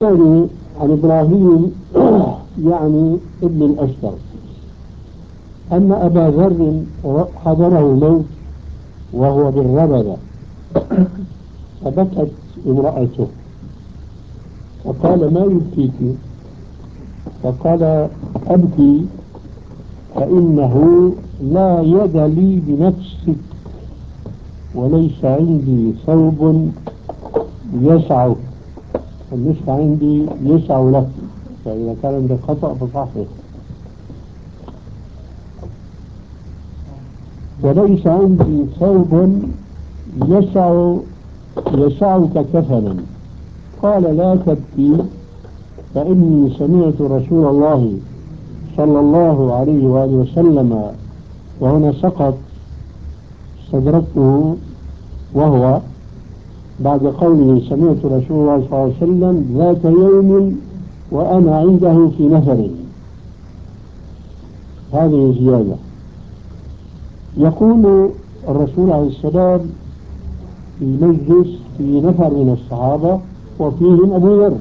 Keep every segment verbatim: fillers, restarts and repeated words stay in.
الثاني عن إبراهيم يعني ابن الأشتر أن أبا ذر حضره الموت وهو بالربذة، فبكت امرأته فقال: ما يبكيك؟ فقال: أبكي فإنه لا يد لي بنفسك، وليس عندي ثوب يسع، النسخة عندي يسع لك، فإذا كان عندك خطأ فصحح. وليس عندي ثوب يسع يسعك كفنا. قال: لا تبكي، فإني سمعت رسول الله صلى الله عليه وآله وسلم، وهنا سقط استدركته، وهو بعد قوله سمعت رسول الله صلى الله عليه وسلم ذات يوم وأنا عنده في نفر، هذه زيادة. يقول الرسول عليه السلام في مجلس في نفر من الصحابة وفيهم أبو ذر: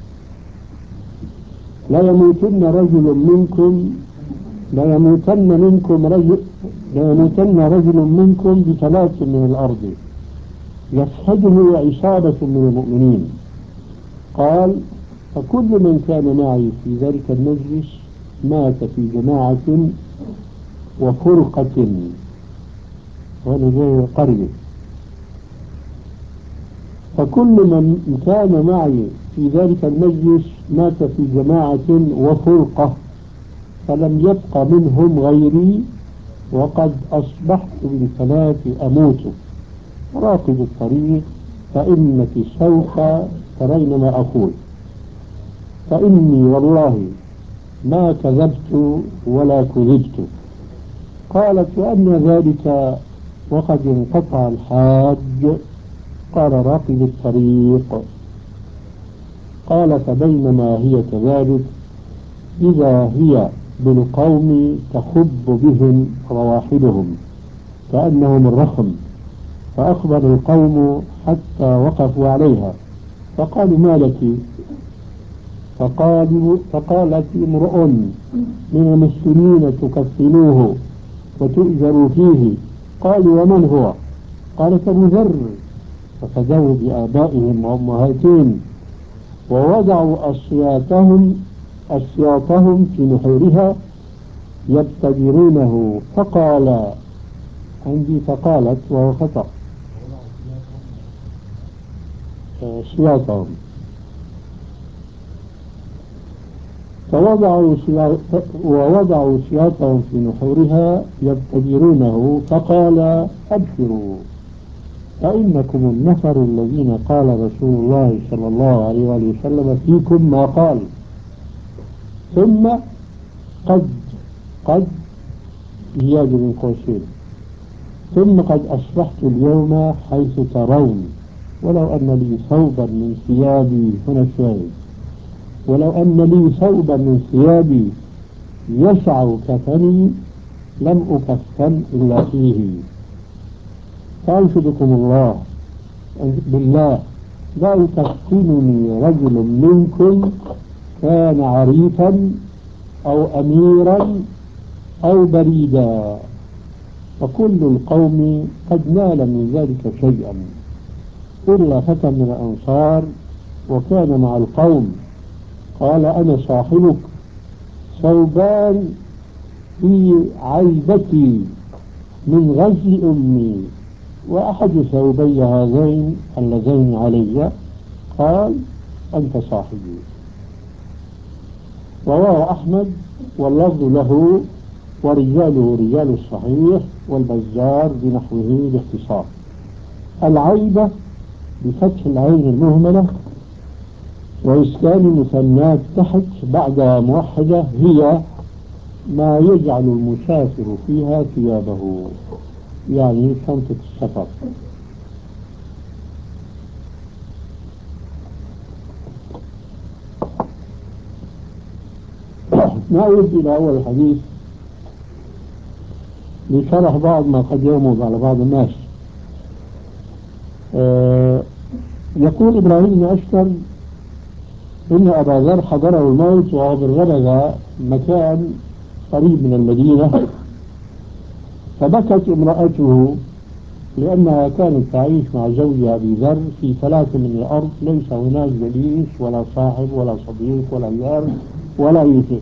لا يموتن رجل منكم لا يموتن منكم رجل لا يموتن رجل منكم بثلاث من الأرض يصحبه عصابة من المؤمنين. قال: فكل من كان معي في ذلك المجلس مات في جماعة وفرقة، وهذا قرية. فكل من كان معي في ذلك المجلس مات في جماعة وفرقة، فلم يبق منهم غيري، وقد أصبحت بالثلاث أموت. راقب الطريق فإنك سوف ترين ما أقول، فإني والله ما كذبت ولا كذبت. قالت: وأن ذلك وقد انقطع الحاج؟ قال: راقب الطريق. قال: فبينما هي كذلك إذا هي بالقوم تخب بهم رواحلهم كأنهم الرخم، فأقبل القوم حتى وقفوا عليها فقالوا: ما لك؟ فقالوا فقالت: امرؤ من المسلمين تكفنوه وتؤجروا فيه. قالوا: ومن هو؟ قالت: أبو ذر. ففدوا بآبائهم وأمهاتهم ووضعوا أسياطهم أسياطهم في نحورها يبتدرونه. فقال عندي فقالت وهو خطأ، سياطهم. فوضعوا ووضعوا سياطهم في نحورها يبتدرونه. فقال: أبشروا، فإنكم النفر الذين قال رسول الله صلى الله عليه وآله وسلم فيكم ما قال. ثم قد قد زيادة من قوسين ثم قد أصبحت اليوم حيث ترون، ولو أن لي ثوبا من ثيابي، هنا شاهد، ولو أن لي ثوبا من ثيابي يسع كفني لم أكفن إلا فيه. فأنشدكم الله بالله لا يكفنني رجل منكم كان عريفا أو أميرا أو بريدا. فكل القوم قد نال من ذلك شيئا إلا فتى من الأنصار وكان مع القوم. قال: أنا صاحبك، ثوبان في عيبتي من غزل أمي، وأحد ثوبي هذين اللذين علي. قال: أنت صاحبي. رواه أحمد واللفظ له ورجاله رجال الصحيح والبزار بنحوه باختصار. العيبة بفتح العين المهملة وإسكان مثنات تحت بعد موحدة هي ما يجعل المسافر فيها ثيابه، يعني شنطة السفر. نعود إلى أول الحديث لشرح بعض ما قد يغمض على بعض الناس. آه يقول إبراهيم بن أشتر: إن أبا ذر حضره الموت وهو بالغلبة مكان قريب من المدينة، فبكت امرأته لأنها كانت تعيش مع زوجها أبي ذر في ثلاث من الأرض، ليس هناك جليس ولا صاحب ولا صديق ولا جار ولا أي شيء.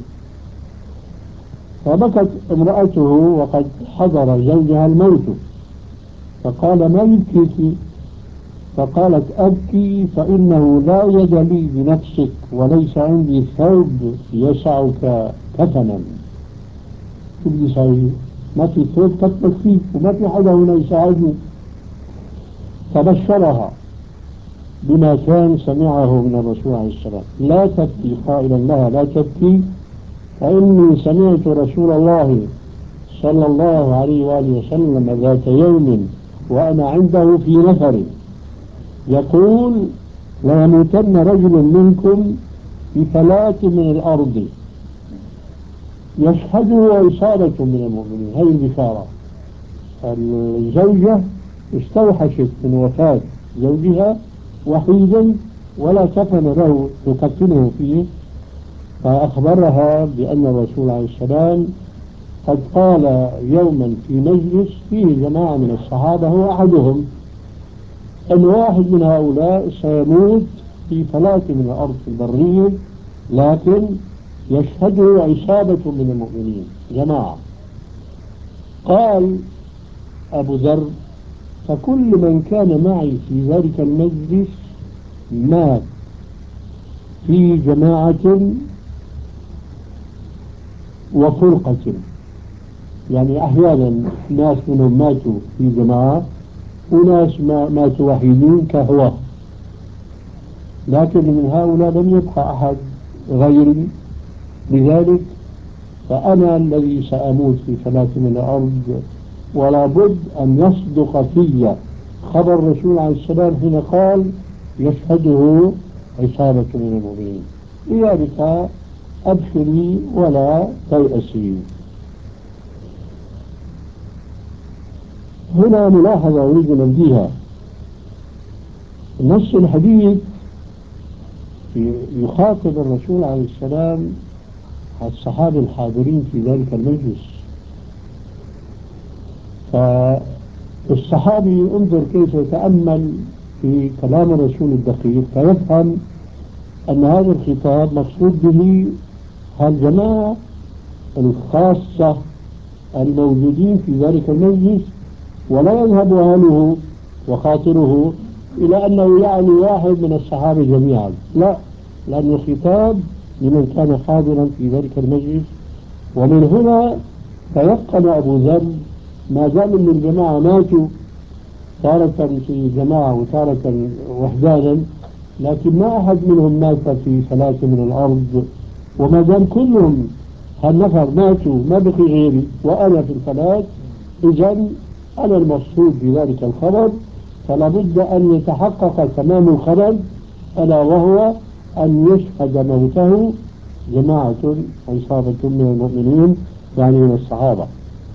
فبكت امرأته وقد حضر زوجها الموت، فقال ما يبكيك؟ فقالت أبكي فإنه لا يد لي بنفسك وليس عندي ثوب يسعك كفنا. شو بدي يساوي؟ ما في ثوب كتبك فيه وما في حدا هنا يساعدني. فبشرها بما كان سمعه من الرسول عليه السلام، لا تبكي، قائلا لها لا تبكي فإني سمعت رسول الله صلى الله عليه وآله وسلم ذات يوم وأنا عنده في نفر يقول ليموتن رجل منكم بفلاة من الأرض يشهده عصابة من المؤمنين. هذه البشارة. الزوجة استوحشت من وفاة زوجها وحيدا ولا كفن له تكفنه فيه، فأخبرها بأن الرسول عليه السلام قد قال يوما في مجلس فيه جماعة من الصحابة هو أحدهم أن واحد من هؤلاء سيموت في فلاة من الأرض البرية، لكن يشهده عصابة من المؤمنين جماعة. قال أبو ذر فكل من كان معي في ذلك المجلس مات في جماعة وفرقة، يعني أحيانا ناس منهم ماتوا في جماعة وناس ما ماتوا وحيدين كهوى، لكن من هؤلاء لم يبقى أحد غيري، لذلك فأنا الذي سأموت في فلاة من الأرض، ولا بد أن يصدق في خبر الرسول عليه السلام حين قال يشهده عصابة من المؤمنين. لذلك أبشري ولا تيأسي. هنا ملاحظة أريد أن أبديها. نص الحديث يخاطب الرسول عليه السلام الصحابة الحاضرين في ذلك المجلس، فالصحابي انظر كيف يتأمل في كلام الرسول الدقيق فيفهم أن هذا الخطاب مقصود به هالجماعة الخاصة الموجودين في ذلك المجلس، ولا يذهب أهله وخاطره إلى أنه يعني واحد من الصحابة جميعا، لا، لأن الخطاب لمن كان حاضرا في ذلك المجلس. ومن هنا تيقن أبو ذر ما دام أن الجماعة ماتوا تارة في جماعة وتارة وحدانا، لكن ما أحد منهم مات في ثلاثة من الأرض، وما دام كلهم هالنفر ماتوا ما بقي غيري وأنا في الثلاث، إذن أنا المقصود بذلك الخبر، فلا بد أن يتحقق تمام الخبر، ألا وهو أن يشهد موته جماعة عصابة من المؤمنين يعني من الصحابة.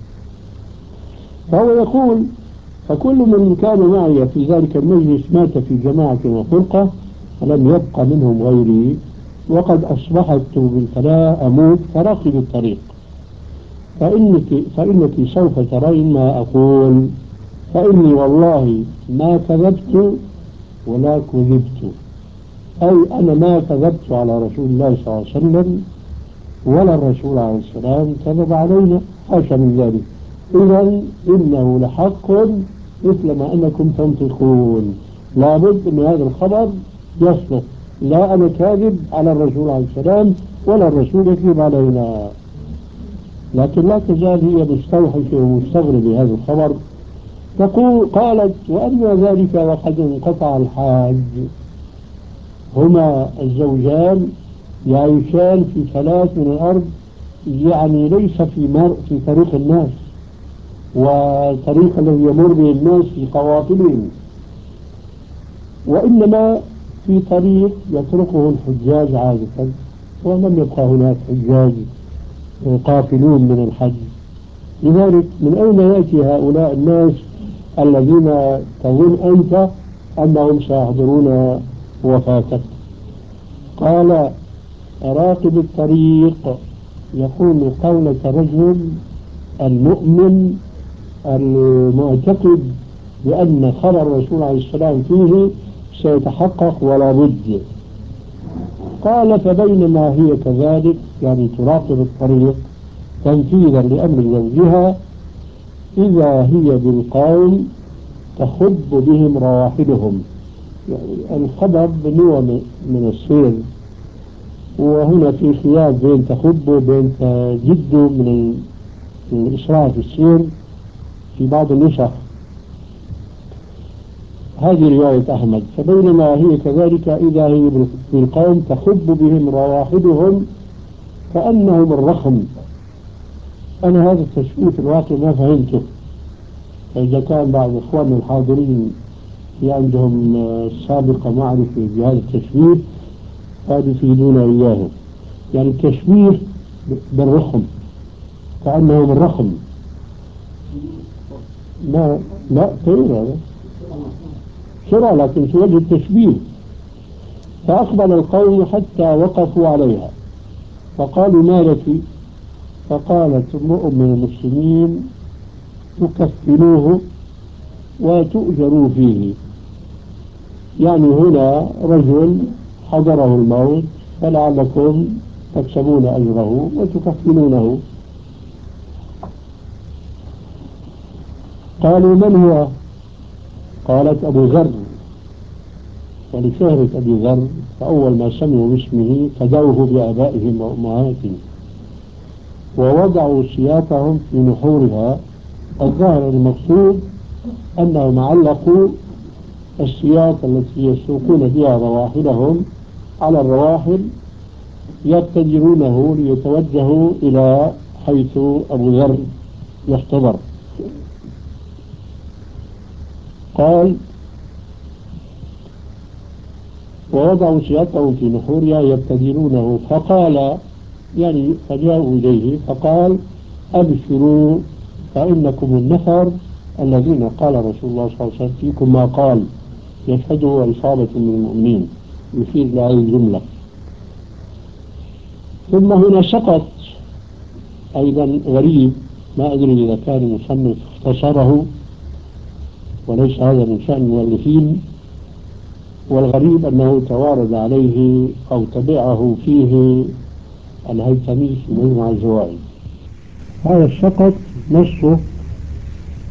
فهو يقول فكل من كان معي في ذلك المجلس مات في جماعة وفرقة فلم يبق منهم غيري، وقد أصبحت بالفلاة أموت فراقب الطريق، فإنك, فإنك سوف ترين ما أقول، فإني والله ما كذبت ولا كذبت، أي أنا ما كذبت على رسول الله صلى الله عليه وسلم ولا الرسول عليه السلام كذب علينا، حاشا من ذلك. إذن إنه لحق مثل ما أنكم تنطقون، لابد من هذا الخبر يصدق، لا أنا كاذب على الرسول عليه السلام ولا الرسول يكذب علينا. لكن لا تزال هي مستوحشة ومستغربة بهذا الخبر. تقول قالت وأما ذلك وقد انقطع الحاج، هما الزوجان يعيشان في ثلاث من الأرض، يعني ليس في مر في طريق الناس وطريق الذي يمر به الناس في قوافلهم، وإنما في طريق يطرقه الحجاج عادة، ولم يبقى هناك حجاج قافلون من الحج. لذلك من أين يأتي هؤلاء الناس الذين تظن أنت أنهم سيحضرون وفاتك؟ قال راكب الطريق يقول قولة رجل المؤمن المعتقد بأن خبر الرسول عليه السلام فيه سيتحقق ولا بد. قال فبينما هي كذلك يعني تراقب الطريق تنفيذا لأمر زوجها إذا هي بالقوم تخب بهم رواحلهم. يعني الخبر نوع من السير، وهنا في خلاف بين تخب وبين جد من الإسراع في السير في بعض النسخ. هذه رواية أحمد. فبينما هي كذلك إذا هي بالقوم تخب بهم رواحلهم كأنهم الرخم. أنا هذا التشبيه في الواقع ما فهمته، فإذا كان بعض إخواننا الحاضرين في عندهم سابقة معرفة بهذا التشبيه فيفيدونا إياه. يعني التشبيه بالرخم كأنهم الرخم. ما لا غير هذا شرع، لكن في وجه التشبيه. فأقبل القوم حتى وقفوا عليها فقالوا ما لك؟ فقالت امرؤ من المسلمين تكفلوه وتؤجروا فيه. يعني هنا رجل حضره الموت فلعلكم تكسبون أجره وتكفلونه. قالوا من هو؟ قالت أبو ذر. ولشهرة أبي ذر فأول ما سمعوا باسمه فدوه بآبائهم وأمهاتهم ووضعوا سياطهم في نحورها. الظاهر المقصود أنهم علقوا السياط التي يسوقون بها رواحلهم على الرواحل يبتدرونه ليتوجهوا إلى حيث أبو ذر يحتضر. قال ووضعوا سياطهم في نحورها يبتدرونه فقال يعني فجاءوا إليه فقال أبشروا فإنكم النفر الذين قال رسول الله صلى الله عليه وسلم فيكم ما قال يشهده إصابة من المؤمنين، يشير لهذه الجملة. ثم هنا سقط أيضا غريب، ما أدري إذا كان المصنف اختصره وليس هذا من شأن المؤلفين، والغريب أنه توارد عليه أو تبعه فيه الهيثمي في مجمع الزوائد. هذا السقط نصه